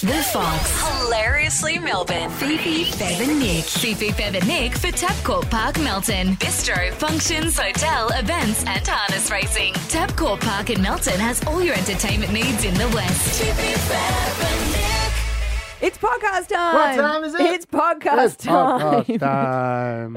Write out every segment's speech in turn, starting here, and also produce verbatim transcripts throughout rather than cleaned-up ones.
The Fox. Hilariously Melbourne. Fifi, Fev and Nick. Fifi, Fev and Nick for Tabcorp Park, Melton. Bistro, functions, hotel, events and harness racing. Tabcorp Park in Melton has all your entertainment needs in the West. Fifi, Fev and Nick. It's podcast time. What time is it? It's podcast It's time. podcast time.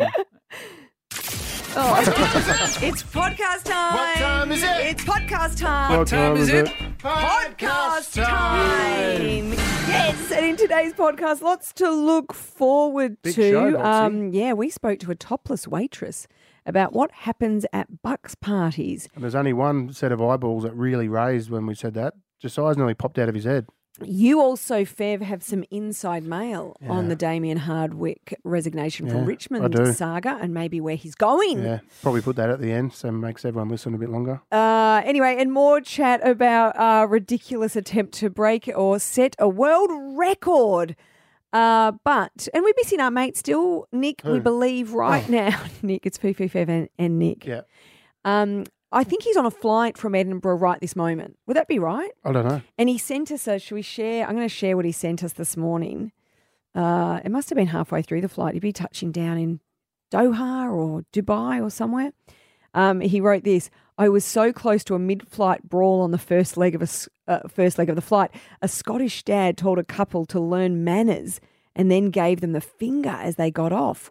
Oh. It's podcast time. What time is it? It's podcast time. What time is it? Podcast time. Yes, and in today's podcast, lots to look forward Big to. show, Boxy. um, yeah, we spoke to a topless waitress about what happens at Bucks parties. And there's only one set of eyeballs that really raised when we said that. Josiah's nearly popped out of his head. You also, Fev, have some inside mail Yeah. on the Damien Hardwick resignation Yeah, from I Richmond do. saga and maybe where he's going. Yeah, probably put that at the end so it makes everyone listen a bit longer. Uh, anyway, and more chat about a ridiculous attempt to break or set a world record. Uh, but, and we're missing our mate still, Nick, we Who? believe right Oh. now. Nick, it's Fifi, Fev and, and Nick. Yeah, Um, I think he's on a flight from Edinburgh right this moment. Would that be right? I don't know. And he sent us a, should we share? I'm going to share what he sent us this morning. Uh, it must have been halfway through the flight. He'd be touching down in Doha or Dubai or somewhere. Um, he wrote this: I was so close to a mid-flight brawl on the first leg of a s- uh, first leg of the flight. A Scottish dad told a couple to learn manners and then gave them the finger as they got off.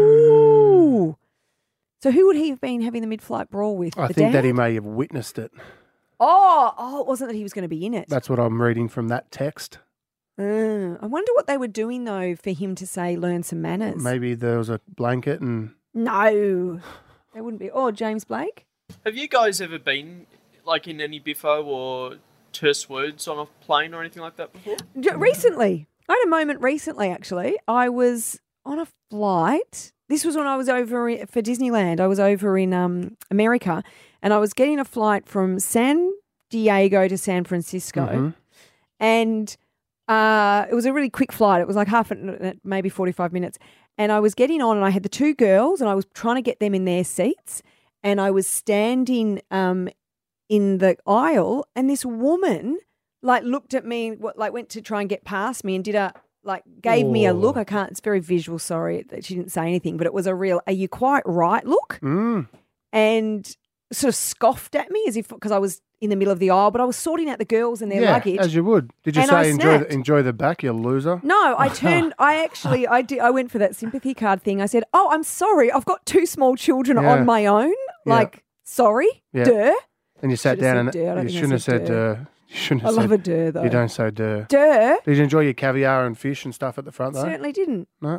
Ooh. So who would he have been having the mid-flight brawl with? I the think dad? that he may have witnessed it. Oh, oh, it wasn't that he was going to be in it. That's what I'm reading from that text. Uh, I wonder what they were doing, though, for him to say, learn some manners. Maybe there was a blanket and... No, they wouldn't be. Oh, James Blake? Have you guys ever been, like, in any biffo or terse words on a plane or anything like that before? J- Recently. I had a moment recently, actually. I was on a flight. This was when I was over i- for Disneyland. I was over in um, America, and I was getting a flight from San Diego to San Francisco. Mhm. And uh, it was a really quick flight. It was like half, an, maybe forty-five minutes. And I was getting on and I had the two girls and I was trying to get them in their seats. And I was standing um, in the aisle and this woman like looked at me, what, like went to try and get past me and did a, like gave me a look. I can't, it's very visual, sorry that she didn't say anything, but it was a real, are you quite right look? Mm. And sort of scoffed at me as if, because I was in the middle of the aisle, but I was sorting out the girls and their Yeah, luggage. as you would. Did you And I say enjoy snapped. the, enjoy the back, you loser? No, I turned. I actually, I did. I went for that sympathy card thing. I said, "Oh, I'm sorry. I've got two small children Yeah. on my own. Yeah. Like, sorry, Yeah. duh. And you sat Should've down said and duh. I don't you think I shouldn't have said said duh. You shouldn't I have love said a duh though. You don't say duh. Duh. Did you enjoy your caviar and fish and stuff at the front though? Certainly didn't. No?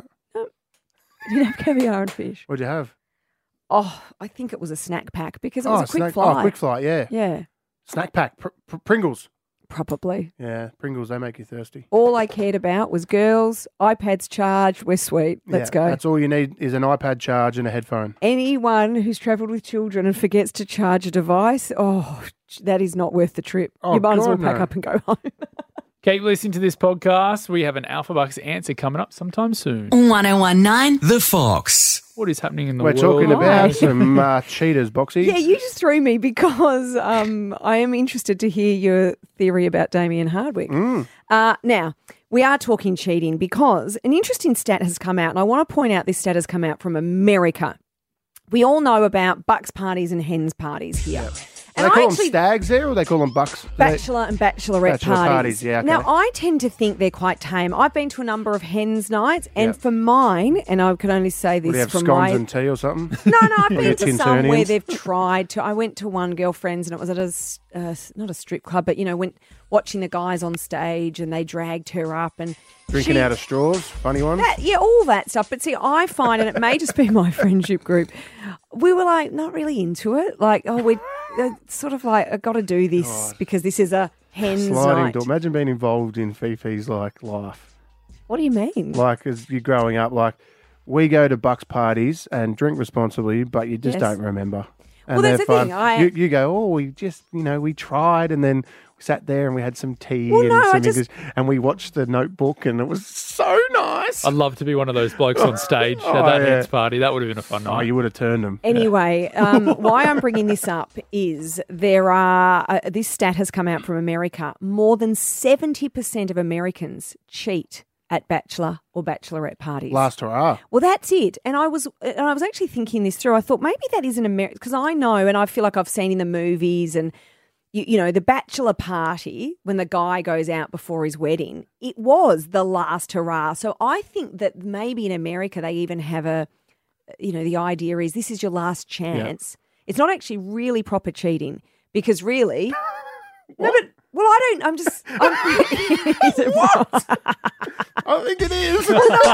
Didn't have caviar and fish. What'd you have? Oh, I think it was a snack pack because it oh, was a quick snack, flight. Oh, quick flight, yeah. Yeah, Snack pack. Pr- pr- Pringles. probably. Yeah, Pringles, they make you thirsty. All I cared about was girls, iPads charged. We're sweet. Let's Yeah, go. That's all you need is an iPad charge and a headphone. Anyone who's travelled with children and forgets to charge a device, oh, that is not worth the trip. Oh, you might as well God, pack no. up and go home. Keep listening to this podcast. We have an Alpha Bucks answer coming up sometime soon. one oh one nine. The Fox. What is happening in the We're world? talking Why? about some uh, cheaters, Boxy. Yeah, you just threw me because um, I am interested to hear your theory about Damien Hardwick. Mm. Uh, now, we are talking cheating because an interesting stat has come out, and I want to point out this stat has come out from America. We all know about Bucks parties and hens parties here. Do And they call I them actually stags there or they call them bucks? Do they- Bachelor and bachelorette Bachelor parties. parties, yeah, okay. Now, I tend to think they're quite tame. I've been to a number of hens nights, and Yep. for mine, and I can only say Would you this have from scones my and tea or something? no, no, I've Or been your to some where Tintonians? they've tried to. I went to one girlfriend's and it was at a, s- uh, s- not a strip club, but, you know, went watching the guys on stage and they dragged her up and Drinking she- out of straws, funny one. that, yeah, all that stuff. But see, I find, and it may just be my friendship group, we were like not really into it. Like, oh, we uh, sort of like, I got to do this because this is a hen's Sliding night. door. Imagine being involved in Fifi's like life. What do you mean? Like as you're growing up, like we go to Bucks parties and drink responsibly, but you just Yes. don't remember. And Well, that's they're the fun. thing, I- You, you go, oh, we just, you know, we tried, and then sat there and we had some tea Well, and no, I some just- English, and we watched The Notebook, and it was so nice. I'd love to be one of those blokes on stage Oh, at that yeah. Hens party. That would have been a fun Oh, night. you would have turned them. Anyway, um, why I'm bringing this up is there are, uh, this stat has come out from America. More than seventy percent of Americans cheat at bachelor or bachelorette parties. Last hurrah. Well, that's it. And I was, and I was actually thinking this through. I thought maybe that is an American, because I know, and I feel like I've seen in the movies and, you, you know, the bachelor party when the guy goes out before his wedding, it was the last hurrah. So I think that maybe in America they even have a, you know, the idea is this is your last chance. It's not actually really proper cheating because really, no, but well, I don't. I'm just. I'm, is it what? I think it is.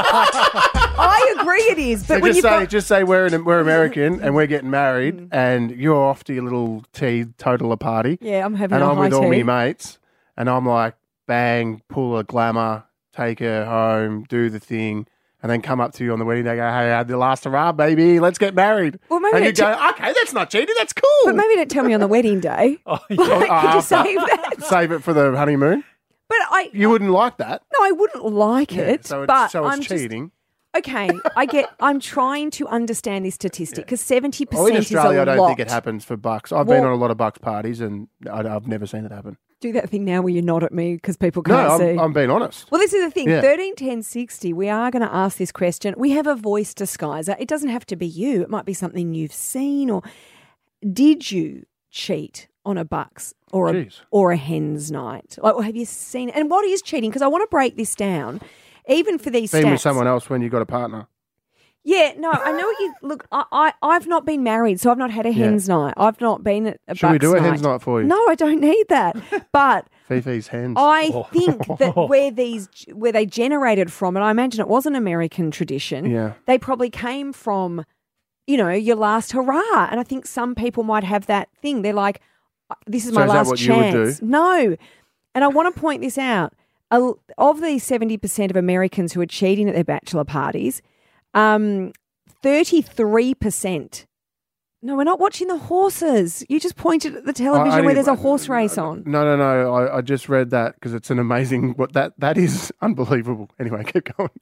I agree, it is. But So when just you say, got, just say we're in, we're American and we're getting married, and you're off to your little tea totaler party, yeah, I'm having and a I'm high with all tea. my mates, and I'm like, bang, pull a glamour, take her home, do the thing, and then come up to you on the wedding day, go, hey, I had the last hurrah, baby, let's get married. Well, maybe and you don't go, okay, that's not cheating, that's cool. But maybe don't tell me on the wedding day. Oh, yeah. Like, could you after. save that? Save it for the honeymoon. But I, You wouldn't like that. no, I wouldn't like Yeah, it. so it's, but so it's I'm just- cheating. okay, I get. I'm trying to understand this statistic because seventy Well, in percent is a Australia, I don't lot. think it happens for bucks. I've been Well- on a lot of bucks parties, and I, I've never seen it happen. Do that thing now where you nod at me because people No, can't see. I'm, I'm being honest. Well, this is the thing. Yeah. Thirteen ten sixty. We are going to ask this question. We have a voice disguiser. It doesn't have to be you. It might be something you've seen. Or did you cheat on a bucks or a Jeez. or a hens night? Like, or have you seen it? And what is cheating? Because I want to break this down. Even for these Being stats. with someone else when you got a partner. Yeah, no, I know what you look. I, I I've not been married, so I've not had a hens night. I've not been at a Should we bucks do a night. hens night for you? No, I don't need that. But Fifi's hens. I Oh. think that where these where they generated from, and I imagine it was an American tradition. Yeah. They probably came from, you know, your last hurrah, and I think some people might have that thing. They're like, "This is So my is that last what you would chance." do? No, and I want to point this out. A- Of these seventy percent of Americans who are cheating at their bachelor parties, um, thirty-three percent. No, we're not watching the horses. You just pointed at the television I where only- there's a horse race on. No, no, no. I, I just read that because it's an amazing. What that that is unbelievable. Anyway, keep going.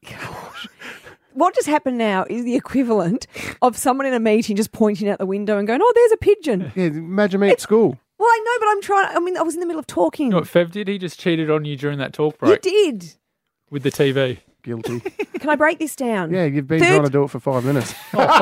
What just happened now is the equivalent of someone in a meeting just pointing out the window and going, "Oh, there's a pigeon." Yeah, imagine me at school. Well, I know, but I'm trying. I mean, I was in the middle of talking. You know what Fev did? He just cheated on you during that talk You break did. with the T V. Guilty. Can I break this down? Yeah, you've been Third- trying to do it for five minutes.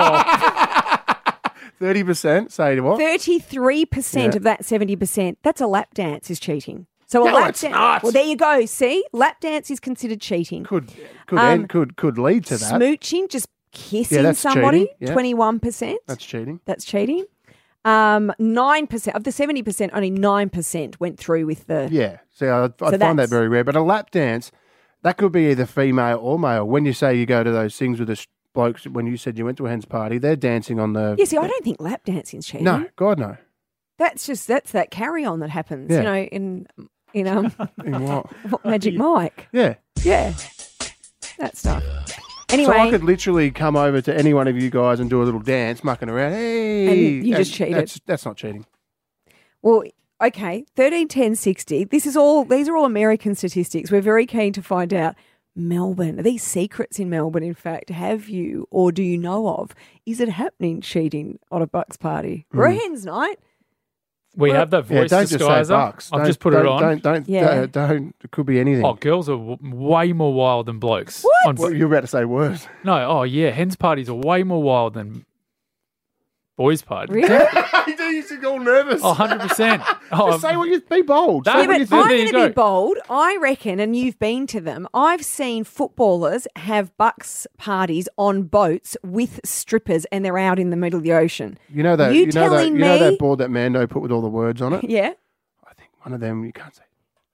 Thirty percent. Say what? Thirty-three percent Yeah. of that seventy percent. That's a lap dance is cheating. So a No, lap it's dance. not. Well, there you go. See, lap dance is considered cheating. Could could Um, end, could could lead to that. Smooching, just kissing that's somebody. cheating, yeah. Twenty-one percent. That's cheating. That's cheating. Um, nine percent of the seventy percent, only nine percent went through with the. Yeah. See, I, I find that's- that very rare. But a lap dance, that could be either female or male. When you say you go to those things with the sh- blokes, when you said you went to a hens party, they're dancing on the. Yeah, see, I don't think lap dancing's cheating. No, God no. That's just that's that carry on that happens, Yeah. you know, in in um In what? Magic Mike. Yeah. Yeah. That stuff. Anyway, So I could literally come over to any one of you guys and do a little dance, mucking around. Hey, And you just that- cheated. That's, that's not cheating. well, okay, thirteen ten sixty. This is all these are all American statistics. We're very keen to find out Melbourne. Are these secrets in Melbourne, in fact? Have you or do you know of? Is it happening cheating on a Bucks party? Or a hens night? We Well, have that Yeah, voice don't just say disguiser. bucks. I've Don't- just put don't, it on. Don't don't Yeah. don't, don't. It could be anything. Oh, girls are w- way more wild than blokes. What? On- Well, you're about to say words. no, oh yeah, hens parties are way more wild than boys' parties. Really? you seem all nervous. Oh, one hundred percent. Oh, Just say what you be bold. That- Say Yeah, what but you there- I'm think. there you going to be go. bold. I reckon, and you've been to them, I've seen footballers have Bucks parties on boats with strippers and they're out in the middle of the ocean. You know that You you, know that telling you know me- that board that Mando put with all the words on it. Yeah? I think one of them you can't say.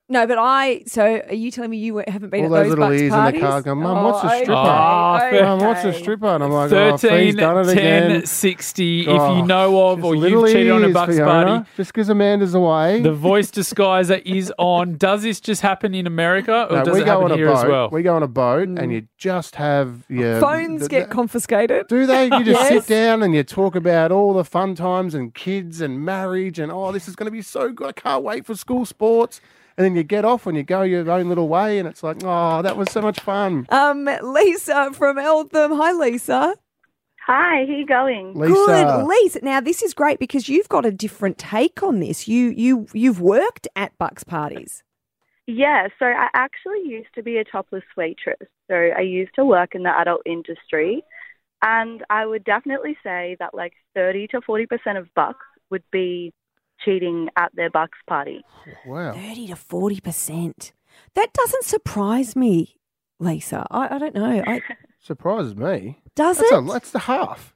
No, but I. So, are you telling me you haven't been All at those those little Bucks ears in the parties? car going, Mum, what's a okay, stripper? Oh, okay. Mum, what's a stripper? And I'm like, oh, thirteen, Fee's done it again. ten, sixty. If Oh, you know of just or little you've cheated on a ears, Bucks Fiona. party, Just because Amanda's away. the voice disguiser is on. Does this just happen in America or No, does we it go happen on a here boat. as well? We go on a boat and you just have your Phones th- get th- confiscated. Do they? You just Yes. sit down and you talk about all the fun times and kids and marriage and oh, this is going to be so good. I can't wait for school sports. And then you get off and you go your own little way and it's like, oh, that was so much fun. Um, Lisa from Eltham. Hi, Lisa. Hi, how you going? Lisa. Good, Lisa. Now, this is great because you've got a different take on this. You, you, you've worked at Bucks parties. Yeah, so I actually used to be a topless waitress. So I used to work in the adult industry, and I would definitely say that like thirty to forty percent of Bucks would be cheating at their Bucks party. Wow. thirty to forty percent. That doesn't surprise me, Lisa. I, I don't know. I, Surprises me. does That's, it? a, that's the half.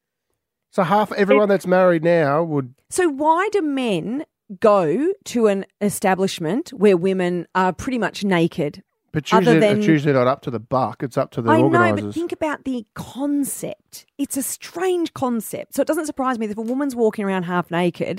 So half everyone that's married now would. So why do men go to an establishment where women are pretty much naked? But Other usually, than- it's usually not up to the buck. It's up to the I know, organisers. but think about the concept. It's a strange concept. So it doesn't surprise me that if a woman's walking around half naked,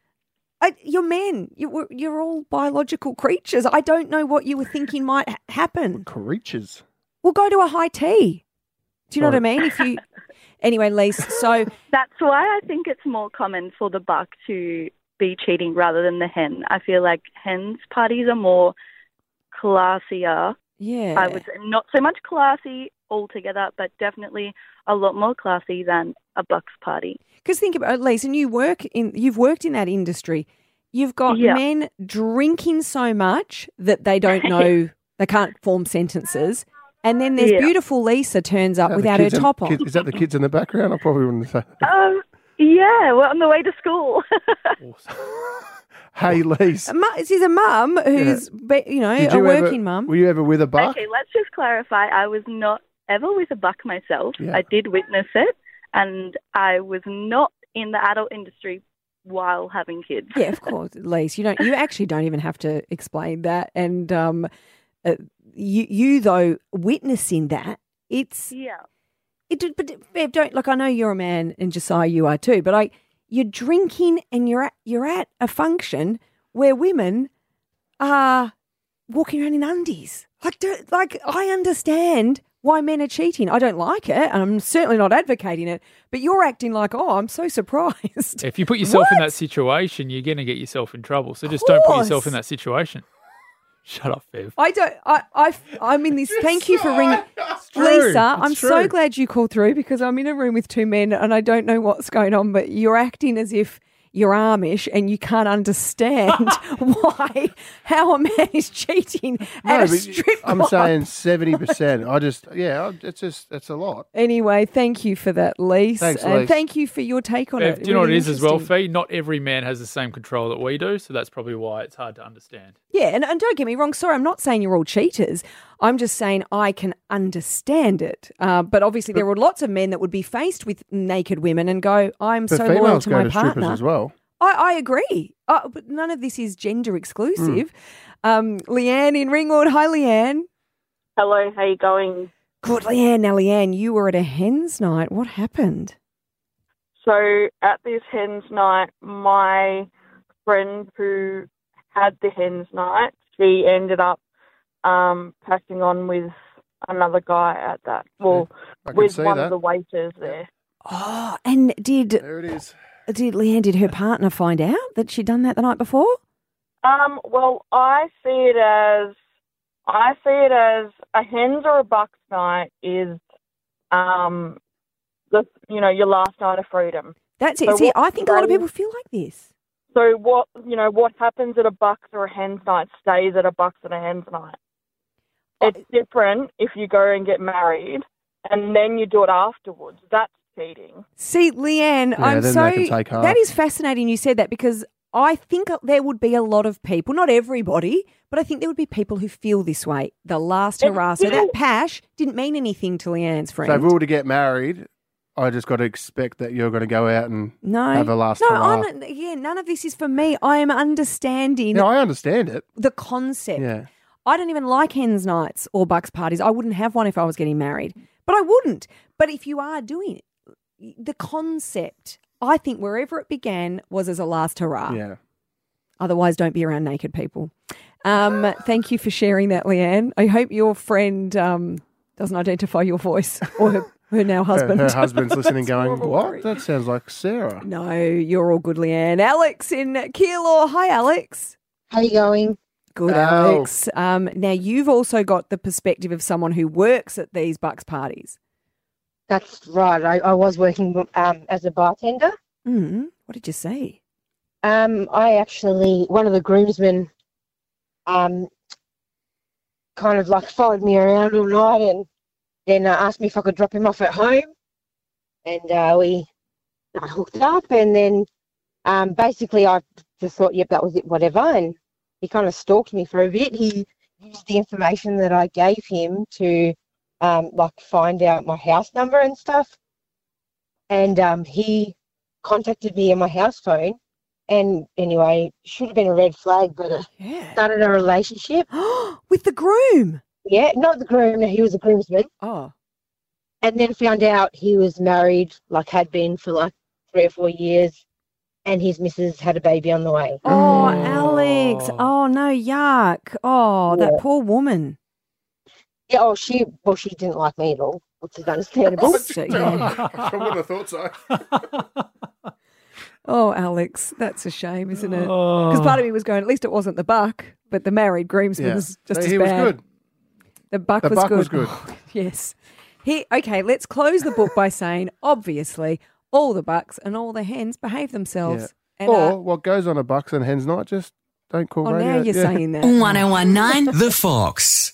I, you're men. You're, you're all biological creatures. I don't know what you were thinking might ha- happen. Creatures. We'll go to a high tea. Do you know what I Sorry. mean? If you anyway, Lisa. So That's why I think it's more common for the Buck to be cheating rather than the hen. I feel like hens parties are more classier. yeah, I would say not so much classy altogether, but definitely a lot more classy than a Bucks party. because think about it, Lisa. And you work in. You've worked in that industry. You've got Yeah. men drinking so much that they don't know. They can't form sentences. And then there's Yeah. beautiful Lisa turns up Is that the without her kids in- top on. kids- is that the kids in the background? I probably wouldn't say that. Um, yeah, we're on the way to school. Hey, Lise. A mu- She's a mum who's, be- you know, Did a you ever- working mum. Were you ever with a buck? Okay, let's just clarify. I was not ever with a Buck myself. Yeah. I did witness it, and I was not in the adult industry while having kids. Yeah, of course, Lise. You don't. You actually don't even have to explain that. And um, uh, you, you though, witnessing that, it's Yeah. it. did- But Bev, don't like. I know you're a man, and Josiah, you are too. But I, you're drinking, and you're at you're at a function where women are walking around in undies. Like, do, like I understand why men are cheating. I don't like it, and I'm certainly not advocating it. But you're acting like, oh, I'm so surprised. If you put yourself in What? that situation, you're going to get yourself in trouble. So just don't put yourself in course. that situation. Shut up, Bev. I don't. I. I. I'm in this. Thank you for ringing, true. Lisa. It's I'm so true. glad you called through because I'm in a room with two men and I don't know what's going on. But you're acting as if you're Amish and you can't understand why how a man is cheating at a but strip I'm club. saying seventy percent. I just, yeah, it's just, it's a lot. Anyway, thank you for that, Lise, Thanks, and Lise. thank you for your take on Bev, it. do you know what it Really is as well, interesting. Fee? Not every man has the same control that we do, so that's probably why it's hard to understand. Yeah, and, and don't get me wrong. Sorry, I'm not saying you're all cheaters. I'm just saying I can understand it. Uh, but obviously, there are lots of men that would be faced with naked women and go, "I'm But so loyal females to go my to strippers partner." as well. I, I agree, uh, but none of this is gender exclusive. Hmm. Um, Leanne in Ringwood. Hi, Leanne. Hello, how you going? Good, Leanne. Now, Leanne, you were at a hens night. What happened? So at this hens night, my friend who had the hens night, she ended up um, passing on with another guy at that. Well, I can with see one that. of the waiters there. Oh, and did There it is. did Leanne? Did her partner find out that she'd done that the night before? Um, well, I see it as I see it as a hens or a bucks night is, um, the you know your last night of freedom. That's it. So See, what I think a lot of they- people feel like this. So what you know what happens at a bucks or a hens night stays at a bucks and a hens night. It's different if you go and get married and then you do it afterwards. That's cheating. See, Leanne, Yeah, I'm then so they can take half. that is fascinating. You said that because I think there would be a lot of people, not everybody, but I think there would be people who feel this way. The last It's harasser, still- that pash didn't mean anything to Leanne's friend. So if we were to get married, I just got to expect that you're going to go out and No. have a last No, hurrah. I'm, yeah, none of this is for me. I am understanding Yeah, I understand it. the concept. Yeah. I don't even like hens nights or bucks parties. I wouldn't have one if I was getting married, but I wouldn't. But if you are doing it, the concept, I think wherever it began was as a last hurrah. Yeah. Otherwise, don't be around naked people. Um, thank you for sharing that, Leanne. I hope your friend um, doesn't identify your voice or her, her now Her, husband. her husband's listening That's going, horrible, what? Corey. That sounds like Sarah. No, you're all good, Leanne. Alex in Keilor. Hi, Alex. How you going? Good, Ow. Alex. Um, now, you've also got the perspective of someone who works at these bucks parties. That's right. I, I was working um, as a bartender. Mm, what did you say? Um, I actually, one of the groomsmen um, kind of like followed me around all night and then uh, asked me if I could drop him off at home. And uh, we I hooked up and then um, basically I just thought, yep, that was it, whatever. And he kind of stalked me for a bit. He used the information that I gave him to um, like find out my house number and stuff. And um, he contacted me on my house phone. And anyway, should have been a red flag, but it Yeah. started a relationship. With the groom. Yeah, not the groom, he was a groomsman. Oh. And then found out he was married, like had been for like three or four years, and his missus had a baby on the way. Oh, Alex. Oh, no, yuck. Oh, that Yeah. poor woman. Yeah, oh, she, well, she didn't like me at all, which is understandable. So, yeah. I wouldn't have thought so. Oh, Alex, that's a shame, isn't it? Oh. Because part of me was going, at least it wasn't the buck, but the married groomsman Yeah. was just So as he bad. was good. The buck The was buck good. was good. Yes. He, okay, let's close the book by saying, obviously, all the bucks and all the hens behave themselves. And, or uh, what goes on a Bucks and Hens night, just don't call oh, radio. now you're Yeah. saying that. one oh one nine The Fox.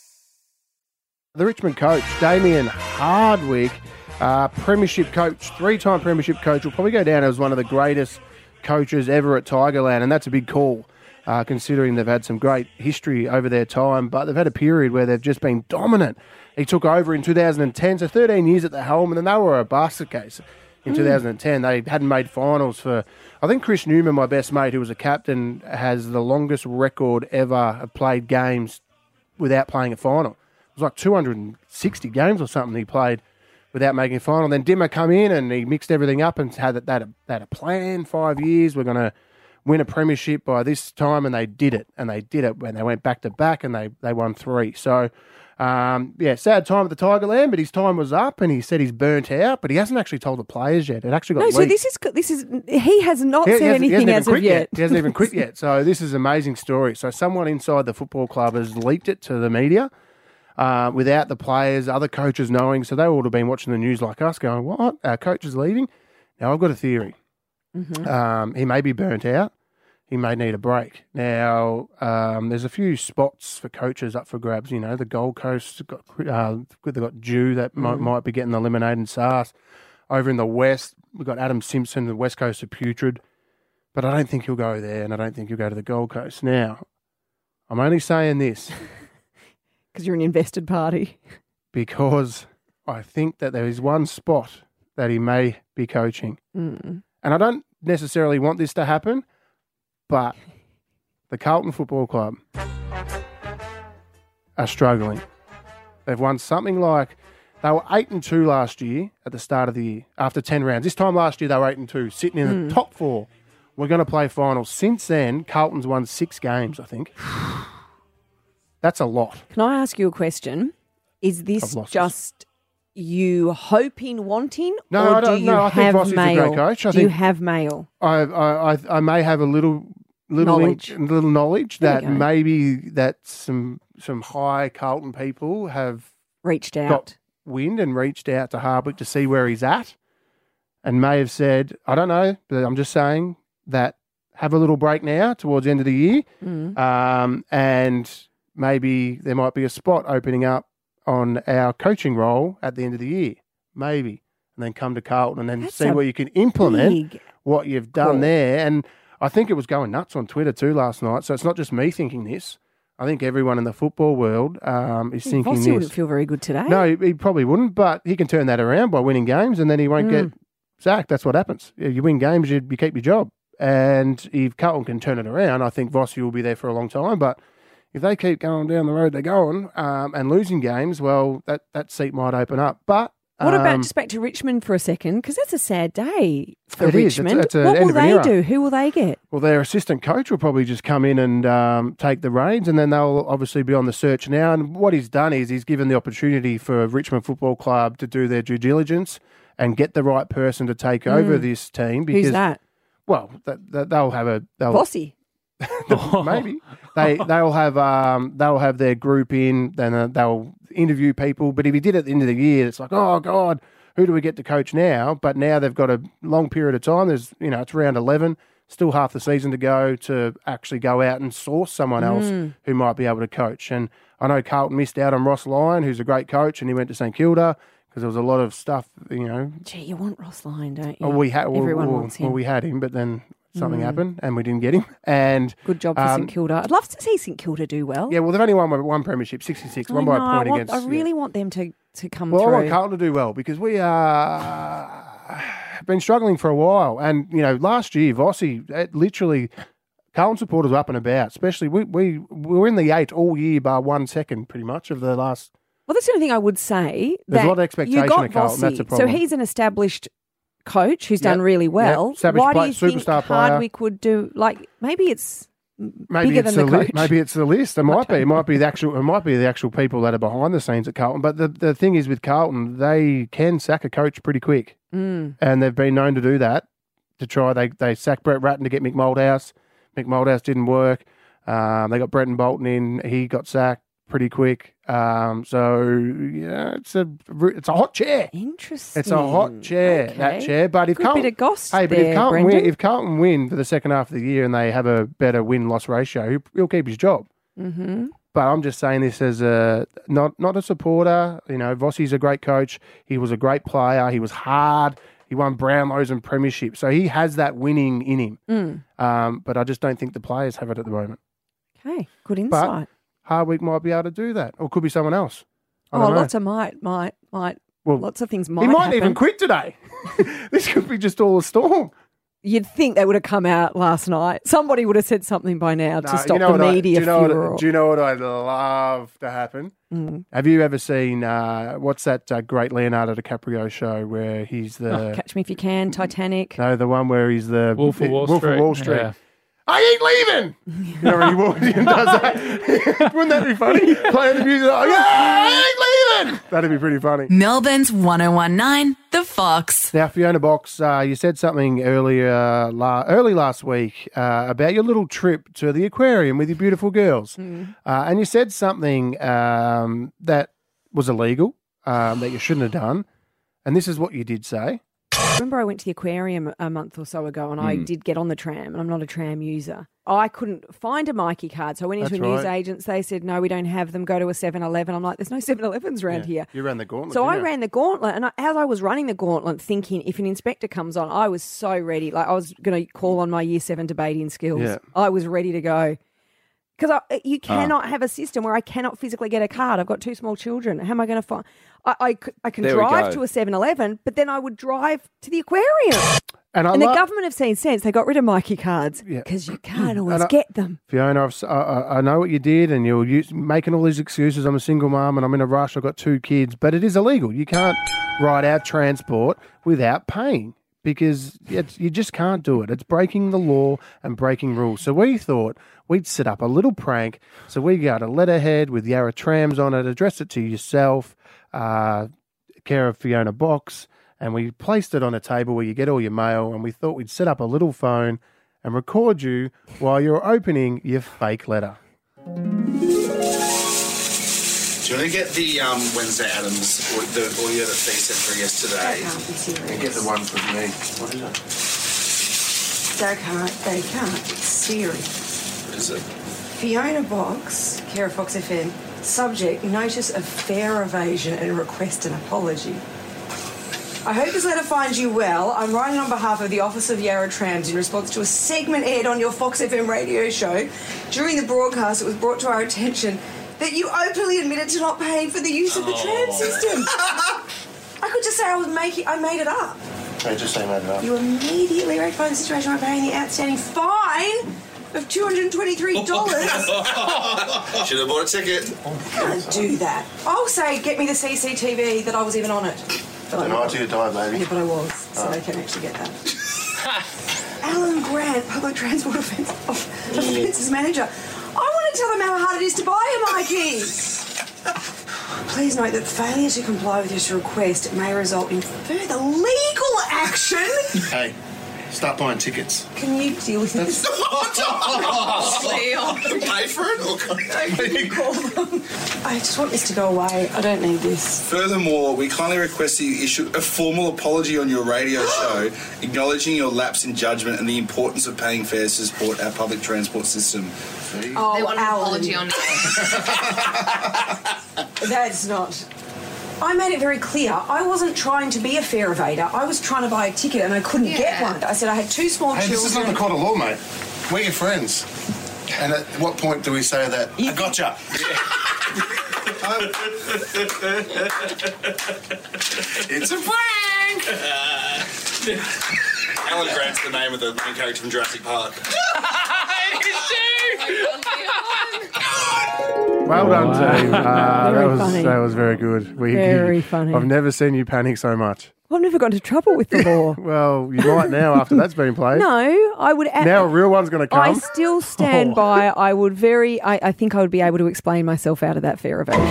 The Richmond coach, Damien Hardwick, uh, premiership coach, three-time premiership coach, will probably go down as one of the greatest coaches ever at Tigerland, and that's a big call, uh, considering they've had some great history over their time, but they've had a period where they've just been dominant. He took over in two thousand ten, so thirteen years at the helm, and then they were a basket case. In two thousand ten, they hadn't made finals for, I think Chris Newman, my best mate, who was a captain, has the longest record ever of played games without playing a final. It was like two hundred sixty games or something he played without making a final. Then Dimmer come in and he mixed everything up and had that they had a, they had a plan, five years, we're going to win a premiership by this time, and they did it. And they did it when they went back to back and they, they won three. So, um, yeah, sad time at the Tigerland, but his time was up and he said he's burnt out, but he hasn't actually told the players yet. It actually got No, leaked. so this is, this is, he has not He- he said hasn't- he anything hasn't as even of quit yet. He hasn't even quit yet. So this is an amazing story. So someone inside the football club has leaked it to the media uh, without the players, other coaches knowing. So they would have been watching the news like us going, what? Our coach is leaving? Now, I've got a theory. Mm-hmm. Um, he may be burnt out. He may need a break. Now, um, there's a few spots for coaches up for grabs. You know, the Gold Coast got uh, they've got Dew that might, Mm-hmm. might be getting eliminated in S A R S. Over in the West, we've got Adam Simpson, the West Coast of Putrid. But I don't think he'll go there, and I don't think he'll go to the Gold Coast. Now, I'm only saying this Because you're an invested party. because I think that there is one spot that he may be coaching. Mm. And I don't necessarily want this to happen, but the Carlton Football Club are struggling. They've won something like, they were eight and two last year at the start of the year, after ten rounds. This time last year they were eight and two, sitting in the top four. We're going to play finals. Since then, Carlton's won six games, I think. That's a lot. Can I ask you a question? Is this I've lost just you hoping, wanting, No, or I don't- do you no, I think have Vossi's a great mail? coach. I do you think- have mail? I, I, I, I may have a little, little, Knowledge. in- little knowledge There that you go. maybe that some some high Carlton people have Reached out. got wind and reached out to Hardwick to see where he's at, and may have said, I don't know, but I'm just saying that have a little break now towards the end of the year, Mm. um, and maybe there might be a spot opening up on our coaching role at the end of the year, maybe, and then come to Carlton and then That's see a where you can implement Big. what you've done Cool. there. And I think it was going nuts on Twitter too last night. So it's not just me thinking this. I think everyone in the football world um, is thinking Vossi this. wouldn't feel very good today. No, he, he probably wouldn't, but he can turn that around by winning games, and then he won't Mm. get sacked. That's what happens. You you win games, you, you keep your job. And if Carlton can turn it around, I think Vossi will be there for a long time. But if they keep going down the road they're going um, and losing games, well, that, that seat might open up. But What about um, just back to Richmond for a second? Because that's a sad day for It is. It's- Richmond. it's a what end will of an they era. do? Who will they get? Well, their assistant coach will probably just come in and um, take the reins, and then they'll obviously be on the search now. And what he's done is he's given the opportunity for Richmond Football Club to do their due diligence and get the right person to take over this team. Because, Who's that? Well, that, that they'll have a they'll, Vossi. maybe they they'll have um, they'll have their group in, then uh, they'll interview people. But if he did it at the end of the year, it's like, oh God, who do we get to coach now? But now they've got a long period of time. There's, you know, it's round eleven, still half the season to go to actually go out and source someone else Mm. who might be able to coach. And I know Carlton missed out on Ross Lyon, who's a great coach, and he went to St Kilda because there was a lot of stuff, you know. Gee, you want Ross Lyon, don't you? Well, we had well, Everyone well, wants him. well, we had him, but then something Mm. happened and we didn't get him. And Good job for um, St Kilda. I'd love to see St Kilda do well. yeah, well, they've only won one premiership, sixty-six, I one by know, a point I want- against. I really yeah. want them to, to come Well, I through. want Carlton to do well because we are been struggling for a while. And, you know, last year, Vossi, it literally, Carlton supporters were up and about, especially we, we, we were in the eight all year by one second pretty much of the last. Well, that's the only thing I would say. There's that a lot of expectation you got at Carlton, that's Vossi, the problem. So he's an established coach who's done Yep, really yep. well. Established Why play- do you think superstar player. Hardwick would do? Like maybe it's Maybe bigger it's than the the li- coach. maybe it's the list. It might be. It might be the actual. It might be the actual people that are behind the scenes at Carlton. But the the thing is with Carlton, they can sack a coach pretty quick, Mm. and they've been known to do that. To try, they they sacked Brett Ratton to get Mick Moldhouse. Mick Moldhouse didn't work. Um, they got Brenton Bolton in. He got sacked pretty quick. Um, so yeah, it's a it's a hot chair. Interesting. It's a hot chair, that Okay. chair. But if Good Carlton, bit of goss hey, but there, if Carlton win, Brendan. if Carlton win for the second half of the year and they have a better win loss ratio, he'll, he'll keep his job. Mm-hmm. But I'm just saying this as a not not a supporter. You know, Vossi's a great coach. He was a great player. He was hard. He won Brownlows and premiership, so he has that winning in him. Mm. Um, but I just don't think the players have it at the moment. Okay, good But insight. Hardwick might be able to do that, or it could be someone else. I Oh, don't know. lots of might, might, might. Well, lots of things might. he might happen. even quit today. This could be just all a storm. You'd think they would have come out last night. Somebody would have said something by now No, to stop you know the what I- media do you know what- furor. do you know what I'd love to happen? Mm. Have you ever seen uh, what's that uh, great Leonardo DiCaprio show where he's the Catch Me If You Can, Titanic. no the one where he's the Wolf of Wall Wolf Street. of Wall Street. Yeah. I ain't leaving. You know when he walks in and does that? Wouldn't that be funny? Playing the music, like, yeah, I ain't leaving. That'd be pretty funny. Melbourne's one oh one nine, The Fox. Now, Fiona Box, uh, you said something earlier, uh, la- early last week uh, about your little trip to the aquarium with your beautiful girls. Mm. Uh, and you said something um, that was illegal, um, that you shouldn't have done. And this is what you did say. Remember I went to the aquarium a month or so ago and I Mm. did get on the tram and I'm not a tram user. I couldn't find a Mikey card. So I went into That's a news right. agent. They said, no, we don't have them. Go to a seven eleven. I'm like, there's no seven elevens around Yeah, here. You ran the gauntlet. So I didn't you? ran the gauntlet, and I, as I was running the gauntlet, thinking if an inspector comes on, I was so ready. Like I was going to call on my year seven debating skills. Yeah. I was ready to go because you Ah. cannot have a system where I cannot physically get a card. I've got two small children. How am I going to find? I, I, c- I can There we drive go. to a seven eleven, but then I would drive to the aquarium. And, I And the lo- government have seen sense. They got rid of Mikey cards Yeah. because you can't always And I- get them. Fiona, I've, s- I, I- I know what you did, and you're use, making all these excuses. I'm a single mum, and I'm in a rush. I've got two kids, but it is illegal. You can't ride out transport without paying because it's, you just can't do it. It's breaking the law and breaking rules. So we thought we'd set up a little prank. So we got a letterhead with Yarra Trams on it, address it to yourself, uh, care of Fiona Box. And we placed it on a table where you get all your mail, and we thought we'd set up a little phone and record you while you're opening your fake letter. Do you want to get the um, Wednesday Adams, or the audio that they sent through yesterday? That can't be serious. Get the one from me. What is it? They can't. They can't. It's serious. What is it? Fiona Box, care of Fox F M. Subject, notice of fare evasion and request an apology. I hope this letter finds you well. I'm writing on behalf of the Office of Yarra Trams in response to a segment aired on your Fox F M radio show. During the broadcast, it was brought to our attention that you openly admitted to not paying for the use of the tram system. I could just say I was making, I made it up. I just say made it up. You immediately rectify the situation by paying the outstanding fine of two hundred twenty-three dollars. Should have bought a ticket. I can't do that. I'll say, get me the C C T V that I was even on it. But Deny to your die, baby. Yeah, but I was, so Oh. they can actually get that. Alan Grant, Public Transport Offence, Offences Manager. I want to tell them how hard it is to buy a Mikey. Please note that failure to comply with this request may result in further legal action. Hey, start buying tickets. Can you deal with this? Pay for it? Or Call them. I just want this to go away. I don't need this. Furthermore, we kindly request that you issue a formal apology on your radio show, acknowledging your lapse in judgment and the importance of paying fares to support our public transport system. Oh, They want an Alan. apology on That's not. I made it very clear. I wasn't trying to be a fare evader. I was trying to buy a ticket and I couldn't get Yeah. one. I said I had two small Hey, children. this is not the court of law, mate. We're your friends. And at what point do we say that? I gotcha. It's a prank! Alan Grant's the name of the main character from Jurassic Park. Well done, Wow. team. Uh, Very that was funny. that was very good. We, Very funny. I've never seen you panic so much. Well, I've never got into trouble with the law. Well, you might now after that's been played. No, I would. a- Now a real one's going to I come. still stand Oh. by. I would very. I, I think I would be able to explain myself out of that fare evasion.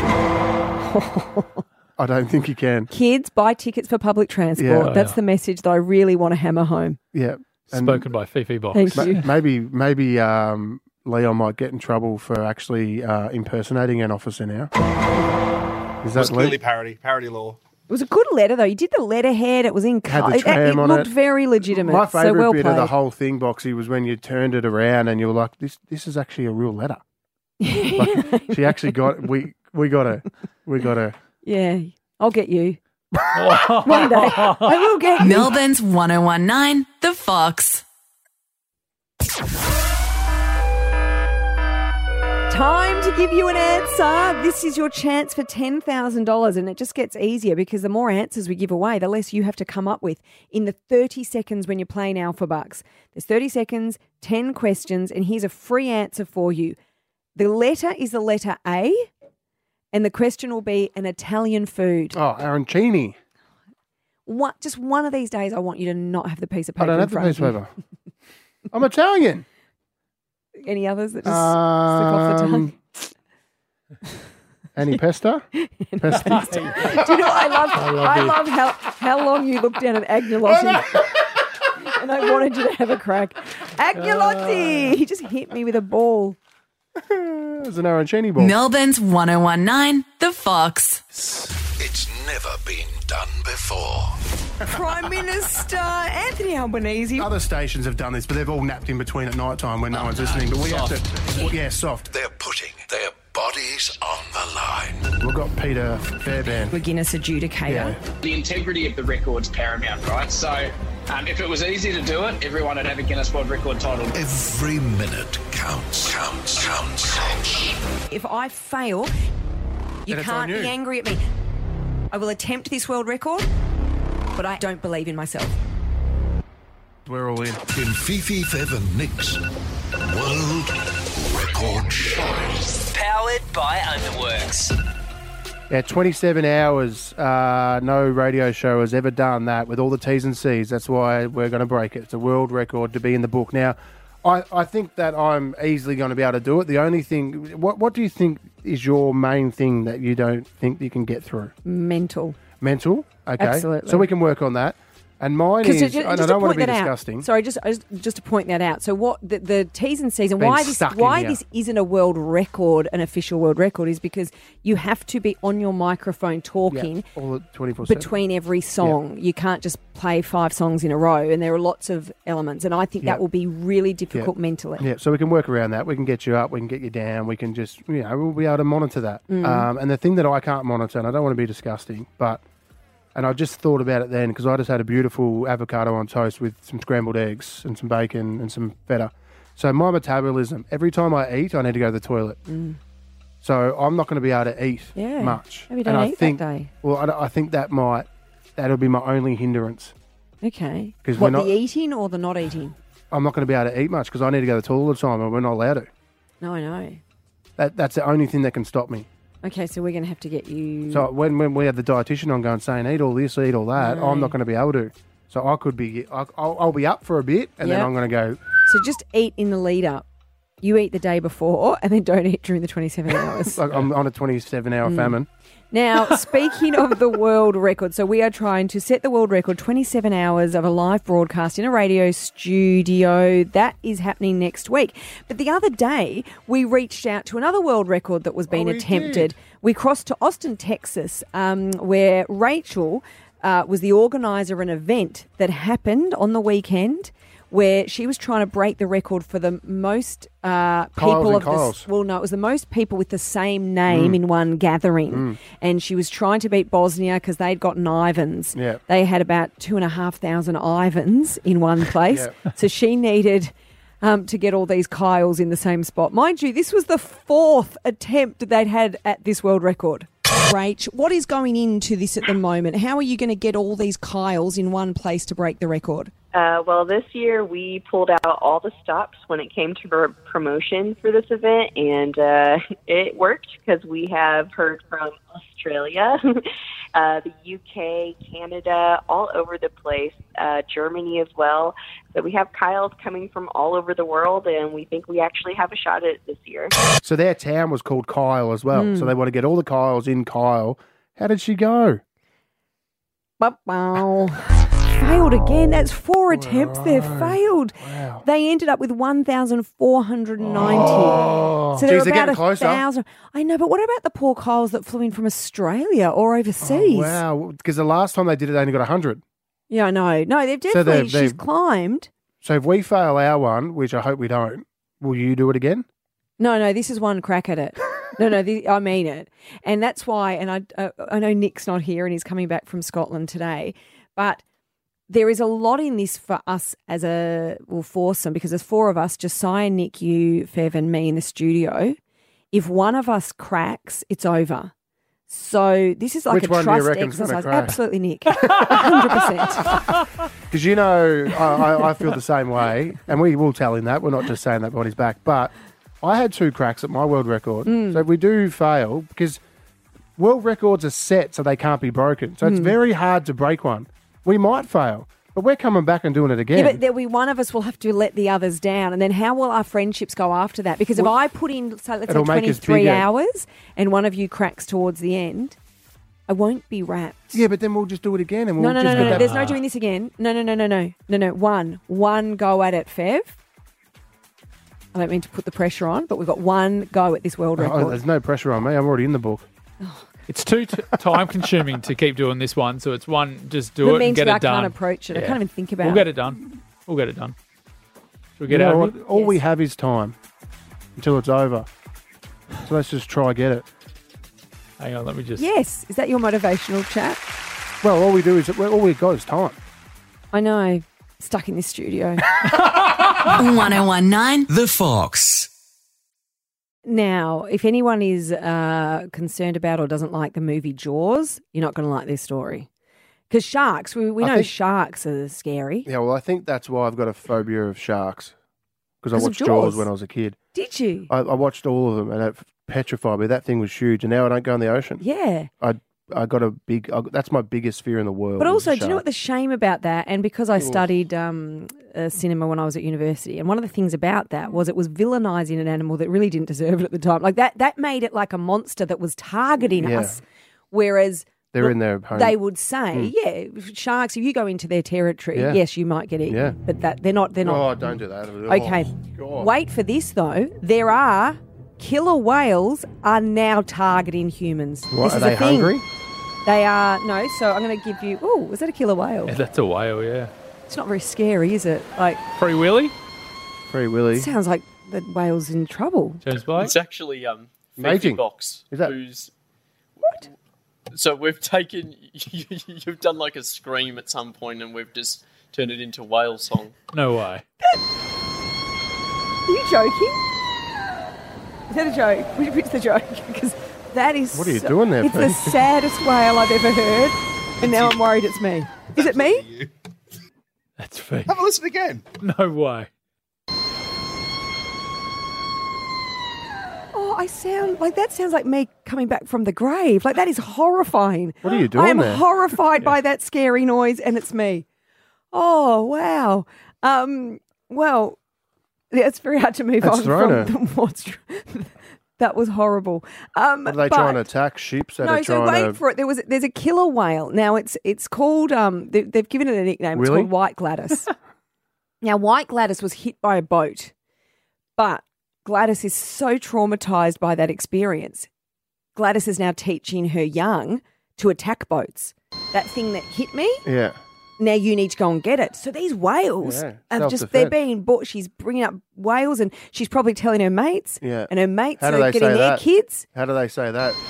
I don't think you can. Kids, buy tickets for public transport. Yeah. That's Yeah. the message that I really want to hammer home. Yeah. And Spoken by Fifi Box. Thank ma- you. maybe maybe um, Leon might get in trouble for actually uh, impersonating an officer now. Is It that was clearly le- parody, parody law. It was a good letter, though. You did the letterhead. It was in Had colour. the It, it tram on looked it. very legitimate. My so favourite well bit played. of the whole thing, Boxy, was when you turned it around and you were like, "This this is actually a real letter." Like, she actually got we we got a we got a Yeah, I'll get you. One day. I will get you. Melbourne's one oh one nine, The Fox. Time to give you an answer. This is your chance for ten thousand dollars, and it just gets easier because the more answers we give away, the less you have to come up with in the thirty seconds when you're playing Alpha Bucks. There's thirty seconds, ten questions, and here's a free answer for you. The letter is the letter A, and the question will be an Italian food. oh arancini. What? Just one of these days, I want you to not have the piece of I paper. don't in have the front piece of of you. paper. I'm Italian. Any others that just slip off the tongue? Um, any pesta? Pesta? Do you know what I love? I I love love, it. how, how long you looked down at Agnolotti. And I wanted you to have a crack. Agnolotti! He just hit me with a ball. It was an arancini ball. Melbourne's one oh one nine, The Fox. It's never been done before. Prime Minister Anthony Albanese. Other stations have done this, but they've all napped in between at night time when no one's listening. But we have to, well, yeah, soft. They're putting their bodies on the line. We've got Peter Fairbairn. We're Guinness adjudicator. Yeah. The integrity of the record's paramount, right? So um, if it was easy to do it, everyone would have a Guinness World Record title. Every minute counts, counts, counts, counts. If I fail, you Then it's on can't you. be angry at me. I will attempt this world record, but I don't believe in myself. We're all in. In Fifi Fev and Nick's World Record Show. Powered by Underworks. Yeah, twenty-seven hours. Uh, no radio show has ever done that with all the T's and C's. That's why we're going to break it. It's a world record to be in the book. Now, I, I think that I'm easily going to be able to do it. The only thing, what what do you think is your main thing that you don't think you can get through? Mental. Mental? Okay. Absolutely. So we can work on that. And mine is, Because ju- and I just don't to want to point be that out- disgusting. Sorry, just just just to point that out. So what the, the T's and C's and Been why this stuck in why here. this isn't a world record, an official world record, is because you have to be on your microphone talking Yeah, all the twenty-four seven. between every song. You can't just play five songs in a row, and there are lots of elements. And I think Yeah. that will be really difficult Yeah. mentally. Yeah, so we can work around that. We can get you up. We can get you down. We can just, you know, we'll be able to monitor that. Mm. Um, and the thing that I can't monitor, and I don't want to be disgusting, but And I just thought about it then because I just had a beautiful avocado on toast with some scrambled eggs and some bacon and some feta. So my metabolism, every time I eat, I need to go to the toilet. Mm. So I'm not going to be able to eat Yeah. much. Maybe don't and I eat think, that day. Well, I, I think that might, that'll be my only hindrance. Okay. 'Cause What, we're not- the eating or the not eating? I'm not going to be able to eat much because I need to go to the toilet all the time and we're not allowed to. No, I know. That, that's the only thing that can stop me. Okay, so we're going to have to get you... So when, when we have the dietitian on going saying eat all this, eat all that, No. I'm not going to be able to. So I could be, I- I'll, I'll be up for a bit and then Yep. I'm going to go, So just eat in the lead up. You eat the day before and then don't eat during the twenty-seven hours. like I'm on a twenty-seven hour Mm. famine. Now, speaking of the world record, so we are trying to set the world record, twenty-seven hours of a live broadcast in a radio studio. That is happening next week. But the other day, we reached out to another world record that was being we attempted. did. We crossed to Austin, Texas, um, where Rachel uh, was the organizer of an event that happened on the weekend, where she was trying to break the record for the most uh, people and of the Kyles. well, no, it was the most people with the same name Mm. in one gathering, Mm. and she was trying to beat Bosnia because they'd gotten Ivans. Yeah. They had about two and a half thousand Ivans in one place, Yeah. so she needed um, to get all these Kyles in the same spot. Mind you, this was the fourth attempt they'd had at this world record. Rach, what is going into this at the moment? How are you going to get all these Kyles in one place to break the record? Uh, well, this year we pulled out all the stops when it came to pr- promotion for this event, and uh, it worked because we have heard from Australia, uh, the U K, Canada, all over the place, uh, Germany as well. So we have Kyles coming from all over the world, and we think we actually have a shot at it this year. So their town was called Kyle as well. Mm. So they want to get all the Kyles in Kyle. How did she go? Wow. Failed again. That's four attempts. They've failed. Wow. They ended up with one thousand four hundred ninety. Oh. So they're Geez, they're about getting a closer. thousand. I know, but what about the poor Kyles that flew in from Australia or overseas? Oh, wow. Because the last time they did it, they only got one hundred. Yeah, I know. No, they've So definitely, they've- she's they've- climbed. So if we fail our one, which I hope we don't, will you do it again? No, no, this is one crack at it. No, no, the, I mean it. And that's why, and I, uh, I know Nick's not here and he's coming back from Scotland today, but there is a lot in this for us as a, well, foursome, because there's four of us, Josiah, Nick, you, Fev, and me in the studio. If one of us cracks, it's over. So this is like Which a one do you trust reckon's gonna exercise. crack? Absolutely, Nick. one hundred percent. Because, you know, I, I, I feel the same way, and we will tell him that. We're not just saying that behind his back. But I had two cracks at my world record. Mm. So if we do fail, because world records are set so they can't be broken. So it's Mm. very hard to break one. We might fail, but we're coming back and doing it again. Yeah, but there'll be one of us will have to let the others down, and then how will our friendships go after that? Because if Well, I put in, so let's say it'll make us twenty-three bigger. hours, and one of you cracks towards the end, I won't be wrapped. Yeah, but then we'll just do it again. And No, we'll no, just no, get no, no. that- There's no doing this again. No, no, no, no, no, no, no. One, one go at it, Fev. I don't mean to put the pressure on, but we've got one go at this world Oh, record. there's no pressure on me. I'm already in the book. It's too t- time consuming to keep doing this one, so it's one just do That it and means get I it done. can't approach it. I can't even think about We'll it. get it done. We'll get it done. Should we get You know out what? of here? All we have is time until it's over. So let's just try get it. Hang on, let me just. Yes, is that your motivational chat? Well, all we do is well, all we got is time. I know. Stuck in this studio. one oh one nine The Fox. Now, if anyone is uh, concerned about or doesn't like the movie Jaws, you're not going to like this story. Because sharks, we, we I know think- sharks are scary. Yeah, well, I think that's why I've got a phobia of sharks. Because I 'Cause of watched Jaws. Jaws? when I was a kid. Did you? I, I watched all of them and it petrified me. That thing was huge, and now I don't go in the ocean. Yeah. I I got a big. I, that's my biggest fear in the world. But is also, a do you know shark. what the shame about that? And because I Oof. studied um, uh, cinema when I was at university, and one of the things about that was it was villainising an animal that really didn't deserve it at the time. Like that, that made it like a monster that was targeting Yeah. us. Whereas They're look, in their home. they would say, Mm. yeah, sharks. If you go into their territory, Yeah. yes, you might get eaten. Yeah. But that they're not. They're not. Oh, don't do that. Okay. Oh, God. Wait for this though. There are killer whales are now targeting humans. What, this are is they a thing. hungry? They are no. So I'm going to give you. Oh, was that a killer whale? Yeah, that's a whale, yeah. It's not very scary, is it? Like Free Willy? Free Willy. it sounds like the whale's in trouble. James Blake? It's actually um, Mating. Fifi Box, Is that- who's So we've taken, you've done like a scream at some point and we've just turned it into whale song. No way. Are you joking? Is that a joke? Which bit's the joke? Because that is. What are you so- doing there, It's the Pete? saddest whale I've ever heard, and now I'm worried it's me. Is it me? That's fake. Have a listen again. No way. Oh, I sound like that. Sounds like me coming back from the grave. Like that is horrifying. What are you doing I am there? horrified by that scary noise, and it's me. Oh wow. Um. Well, yeah, it's very hard to move That's on thrown from the, what's. tr- That was horrible. Um, What are they but- trying to attack? Sheep that no, are so trying wait to... for it. There was there's a killer whale. Now it's it's called um they, they've given it a nickname. It's Willie? called White Gladys. Now White Gladys was hit by a boat, but Gladys is so traumatized by that experience. Gladys is now teaching her young to attack boats. That thing that hit me. Yeah. Now you need to go and get it. So these whales Yeah, have just, self-defense. they're being bought. She's bringing up whales and she's probably telling her mates. Yeah. And her mates How do are they getting say their that? kids. How do they say that?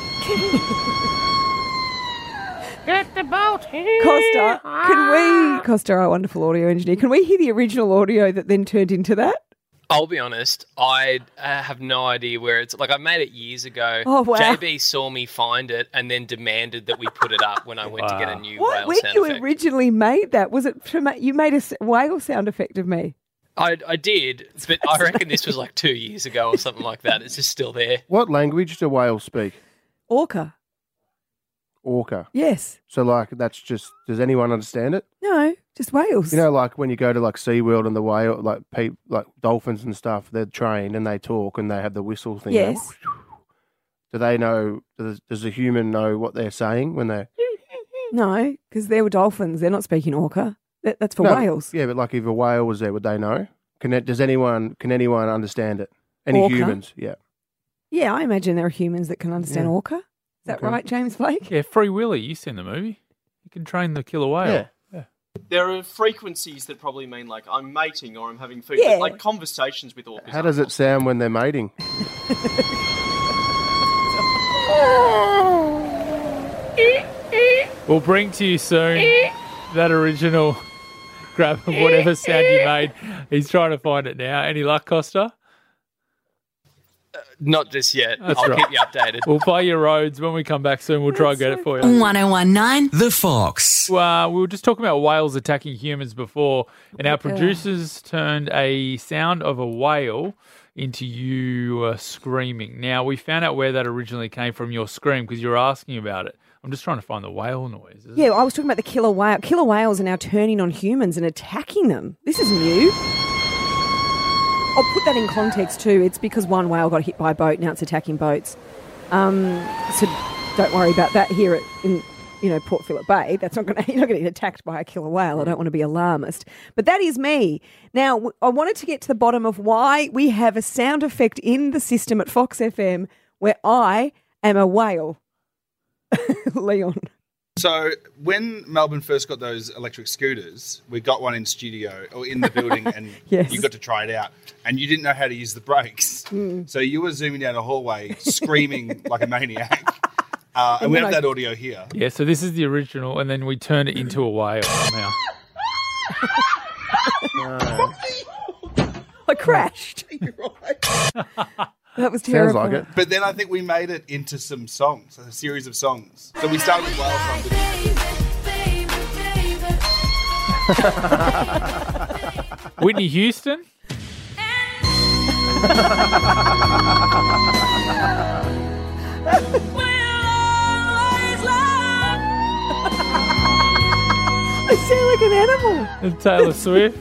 Get the boat here. Costa, can we, Costa, our wonderful audio engineer, can we hear the original audio that then turned into that? I'll be honest, I uh, have no idea where it's... Like, I made it years ago. Oh, wow. J B saw me find it and then demanded that we put it up when I went to get a new What? whale When sound you effect. originally made that, was it to ma- you made a s- whale sound effect of me? I, I did, but I reckon this was like two years ago or something like that. It's just still there. What language do whales speak? Orca. Orca. Yes. So, like, that's just... Does anyone understand it? No, just whales. You know, like when you go to like SeaWorld and the whale, like peop, like dolphins and stuff, they're trained and they talk and they have the whistle thing. Yes. Do they know? Does, does a human know what they're saying when they? No, because they were dolphins. They're not speaking orca. That, that's for No, whales. Yeah, but like if a whale was there, would they know? Can it, does anyone? Can anyone understand it? Any Orca? humans? Yeah. Yeah, I imagine there are humans that can understand Yeah. orca. Is that Okay. right, James Blake? Yeah, Free Willy. You seen the movie? You can train the killer whale. Yeah. There are frequencies that probably mean like I'm mating or I'm having food. Yeah. Like conversations with orcas. How does it sound when they're mating? We'll bring to you soon that original grab of whatever sound you made. He's trying to find it now. Any luck, Costa? Not just yet. That's I'll right. keep you updated. We'll play your roads when we come back soon. We'll try and get it for you. one oh one nine The Fox. Uh, we were just talking about whales attacking humans before, and our producers turned a sound of a whale into you uh, screaming. Now, we found out where that originally came from, your scream, because you were asking about it. I'm just trying to find the whale noise. Yeah, I was talking about the killer whale. Killer whales are now turning on humans and attacking them. This is new. I'll put that in context too. It's because one whale got hit by a boat. Now it's attacking boats. Um, so don't worry about that here at, in you know Port Phillip Bay. That's not going to you're not going to get attacked by a killer whale. I don't want to be alarmist, but that is me. Now w- I wanted to get to the bottom of why we have a sound effect in the system at Fox F M where I am a whale. Leon. So when Melbourne first got those electric scooters, we got one in studio or in the building, and Yes. you got to try it out. And you didn't know how to use the brakes, Mm. so you were zooming down a hallway, screaming like a maniac. Uh, and And we then have I- that audio here. Yeah, so this is the original, and then we turned it into a whale somehow. I crashed. That was terrible. But then I think we made it into some songs, a series of songs. So we started with Whale Song. Whitney Houston? I sound like an animal. And Taylor Swift?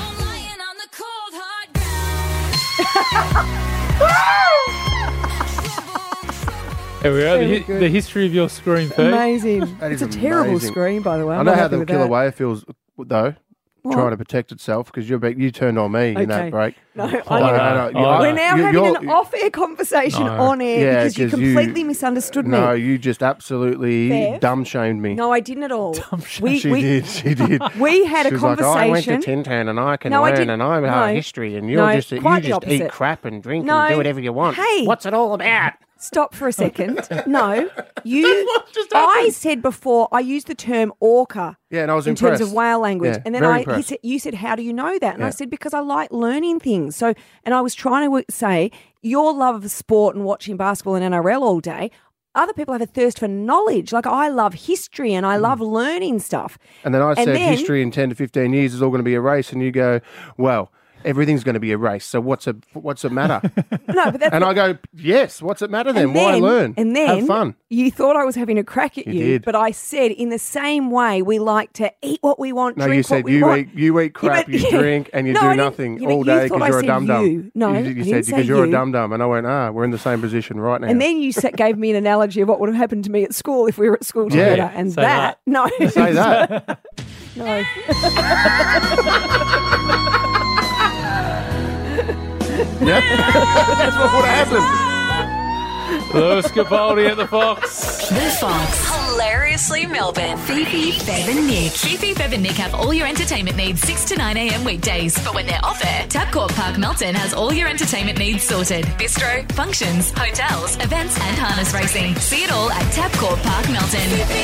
There we are. The, Very hi- good. the history of your screen, Pete. Amazing. That It's is a terrible amazing. scream, by the way. I I'm know not how happy the with killer that. whale feels, though, What? trying to protect itself because you you turned on me in Okay. that break. No, I No, know. no, no, you- We're now you- having you're- an off-air conversation No. on air Yeah, because you 'cause you- completely misunderstood me. No, you just absolutely Fair. dumb shamed me. No, I didn't at all. We, she we, did. She did. We had She a was like, "Oh, I went to conversation. Tintan and I can No, I learn didn't- and I have no. history and you're No, just you quite the just eat opposite. crap and drink No. and do whatever you want. Hey. What's it all about? Stop for a second. No, you. I said before I used the term orca. Yeah, and I was in impressed. terms of whale language, Yeah, and then very I he impressed. said, you said, "How do you know that?" And Yeah. I said, "Because I like learning things." So, and I was trying to say your love of sport and watching basketball and N R L all day. Other people have a thirst for knowledge. Like I love history and I love learning stuff. And then I said then- history in ten to fifteen years is all going to be erased, and you go, well, everything's going to be erased. So what's a what's it matter? No, but that's and I go, yes. What's it matter then? And Why then- learn? And then Have fun. you thought I was having a crack at You you, did. but I said in the same way we like to eat what we want, No, drink you said what we you want. eat you eat crap, but- you yeah. drink, and you No, I do didn't- nothing you know, all you day thought because I you're a said dum dum. you. No, you, I you didn't said say because you're you. a dum dum, and I went, ah, we're in the same position right now. And then you sa- gave me an analogy of what would have happened to me at school if we were at school Yeah. together. And Say that, no. Say that. No. Yeah, that's what would have happened. Lewis Capaldi at the Fox. The Fox. Hilariously Melbourne. Fifi, Bev and Nick. Fifi, Bev and Nick have all your entertainment needs six to nine a.m. weekdays. But when they're off air, Tabcorp Park Melton has all your entertainment needs sorted. Bistro, functions, hotels, events and harness racing. See it all at Tabcorp Park Melton.